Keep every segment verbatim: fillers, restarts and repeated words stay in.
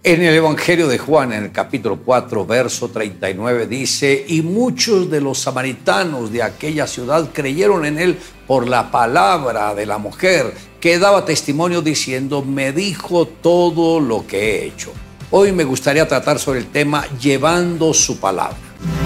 En el Evangelio de Juan, en el capítulo cuatro, verso treinta y nueve, dice: y muchos de los samaritanos de aquella ciudad creyeron en él por la palabra de la mujer, que daba testimonio diciendo: me dijo todo lo que he hecho. Hoy me gustaría tratar sobre el tema llevando su palabra.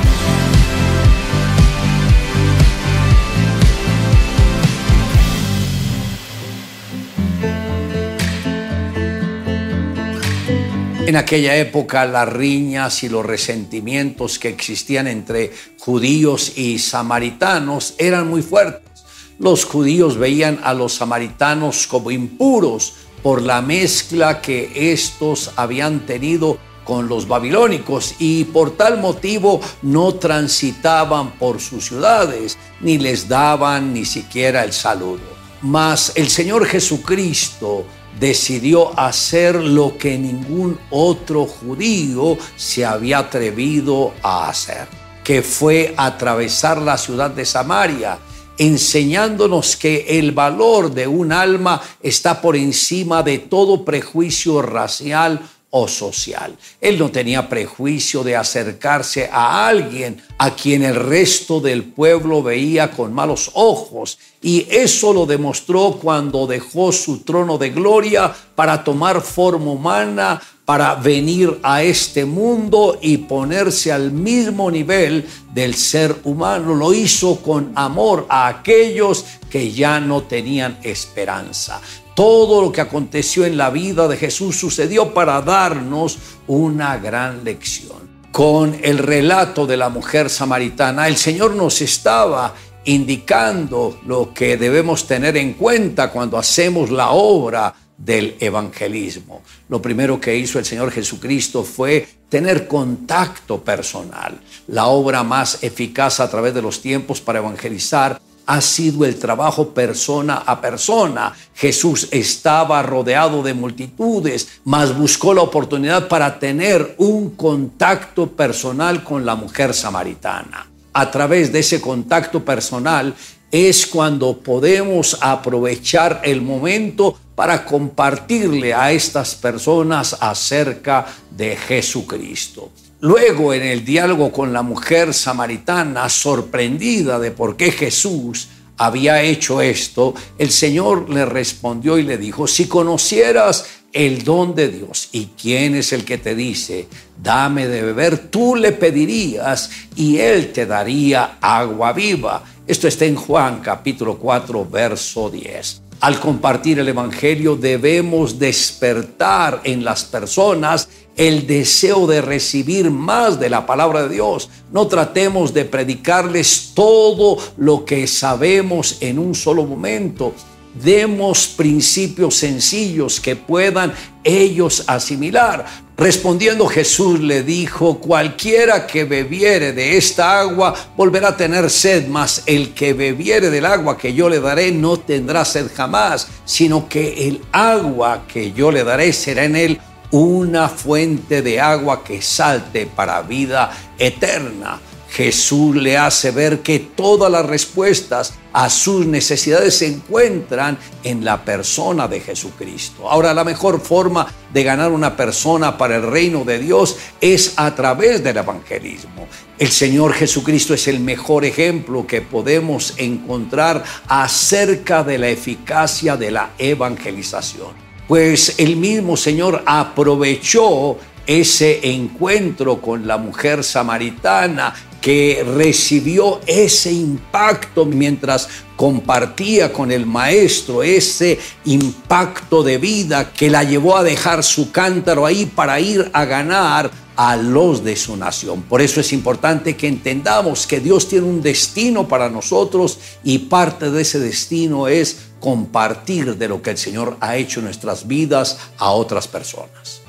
En aquella época las riñas y los resentimientos que existían entre judíos y samaritanos eran muy fuertes. Los judíos veían a los samaritanos como impuros por la mezcla que estos habían tenido con los babilónicos y por tal motivo no transitaban por sus ciudades ni les daban ni siquiera el saludo. Mas el Señor Jesucristo decidió hacer lo que ningún otro judío se había atrevido a hacer, que fue atravesar la ciudad de Samaria, enseñándonos que el valor de un alma está por encima de todo prejuicio racial o social. Él no tenía prejuicio de acercarse a alguien a quien el resto del pueblo veía con malos ojos, y eso lo demostró cuando dejó su trono de gloria para tomar forma humana, para venir a este mundo y ponerse al mismo nivel del ser humano. Lo hizo con amor a aquellos que ya no tenían esperanza. Todo lo que aconteció en la vida de Jesús sucedió para darnos una gran lección. Con el relato de la mujer samaritana, el Señor nos estaba indicando lo que debemos tener en cuenta cuando hacemos la obra del evangelismo. Lo primero que hizo el Señor Jesucristo fue tener contacto personal. La obra más eficaz a través de los tiempos para evangelizar ha sido el trabajo persona a persona. Jesús estaba rodeado de multitudes, mas buscó la oportunidad para tener un contacto personal con la mujer samaritana. A través de ese contacto personal es cuando podemos aprovechar el momento para compartirle a estas personas acerca de Jesucristo. Luego, en el diálogo con la mujer samaritana, sorprendida de por qué Jesús había hecho esto, el Señor le respondió y le dijo: si conocieras el don de Dios y quién es el que te dice, dame de beber, tú le pedirías y él te daría agua viva. Esto está en Juan capítulo cuatro, verso diez. Al compartir el evangelio debemos despertar en las personas el deseo de recibir más de la palabra de Dios. No tratemos de predicarles todo lo que sabemos en un solo momento. Demos principios sencillos que puedan ellos asimilar. Respondiendo, Jesús le dijo: cualquiera que bebiere de esta agua volverá a tener sed, mas el que bebiere del agua que yo le daré no tendrá sed jamás, sino que el agua que yo le daré será en él una fuente de agua que salte para vida eterna. Jesús le hace ver que todas las respuestas a sus necesidades se encuentran en la persona de Jesucristo. Ahora, la mejor forma de ganar una persona para el reino de Dios es a través del evangelismo. El Señor Jesucristo es el mejor ejemplo que podemos encontrar acerca de la eficacia de la evangelización. Pues el mismo Señor aprovechó ese encuentro con la mujer samaritana, que recibió ese impacto mientras compartía con el maestro, ese impacto de vida que la llevó a dejar su cántaro ahí para ir a ganar a los de su nación. Por eso es importante que entendamos que Dios tiene un destino para nosotros y parte de ese destino es compartir de lo que el Señor ha hecho en nuestras vidas a otras personas.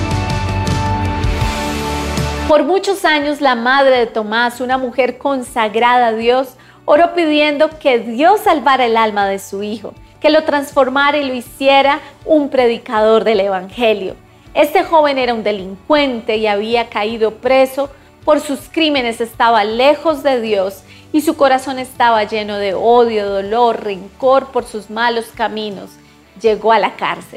Por muchos años, la madre de Tomás, una mujer consagrada a Dios, oró pidiendo que Dios salvara el alma de su hijo, que lo transformara y lo hiciera un predicador del evangelio. Este joven era un delincuente y había caído preso por sus crímenes, estaba lejos de Dios y su corazón estaba lleno de odio, dolor, rencor por sus malos caminos. Llegó a la cárcel.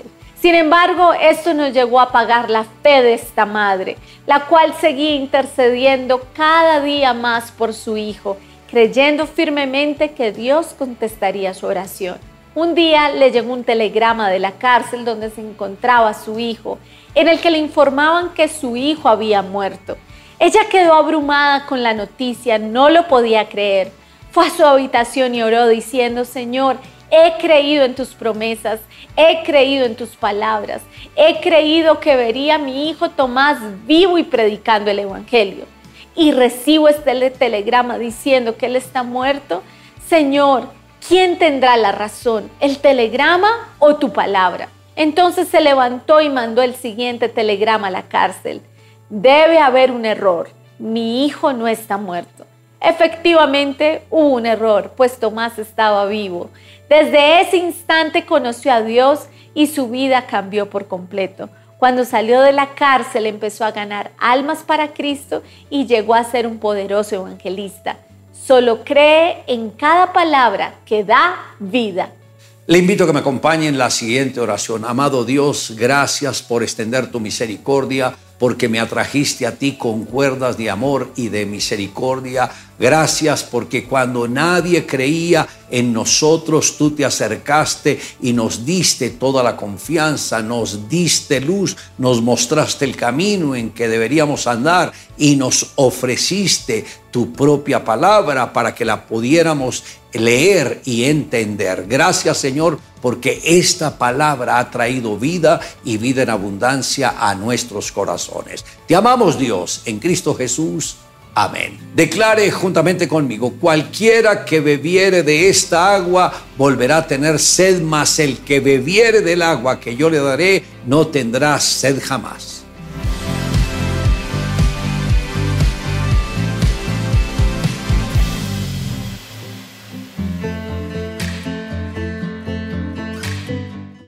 Sin embargo, esto no llegó a apagar la fe de esta madre, la cual seguía intercediendo cada día más por su hijo, creyendo firmemente que Dios contestaría su oración. Un día le llegó un telegrama de la cárcel donde se encontraba su hijo, en el que le informaban que su hijo había muerto. Ella quedó abrumada con la noticia, no lo podía creer. Fue a su habitación y oró diciendo: Señor, he creído en tus promesas, he creído en tus palabras, he creído que vería a mi hijo Tomás vivo y predicando el evangelio. Y recibo este telegrama diciendo que él está muerto. Señor, ¿quién tendrá la razón, el telegrama o tu palabra? Entonces se levantó y mandó el siguiente telegrama a la cárcel: debe haber un error, mi hijo no está muerto. Efectivamente hubo un error, pues Tomás estaba vivo. Desde ese instante conoció a Dios y su vida cambió por completo. Cuando salió de la cárcel empezó a ganar almas para Cristo y llegó a ser un poderoso evangelista. Solo cree en cada palabra que da vida. Le invito a que me acompañe en la siguiente oración. Amado Dios, gracias por extender tu misericordia, porque me atrajiste a ti con cuerdas de amor y de misericordia. Gracias porque cuando nadie creía en nosotros, tú te acercaste y nos diste toda la confianza, nos diste luz, nos mostraste el camino en que deberíamos andar y nos ofreciste tu propia palabra para que la pudiéramos leer y entender. Gracias, Señor, porque esta palabra ha traído vida y vida en abundancia a nuestros corazones. Te amamos, Dios, en Cristo Jesús. Amén. Declare juntamente conmigo: cualquiera que bebiere de esta agua volverá a tener sed, mas el que bebiere del agua que yo le daré no tendrá sed jamás.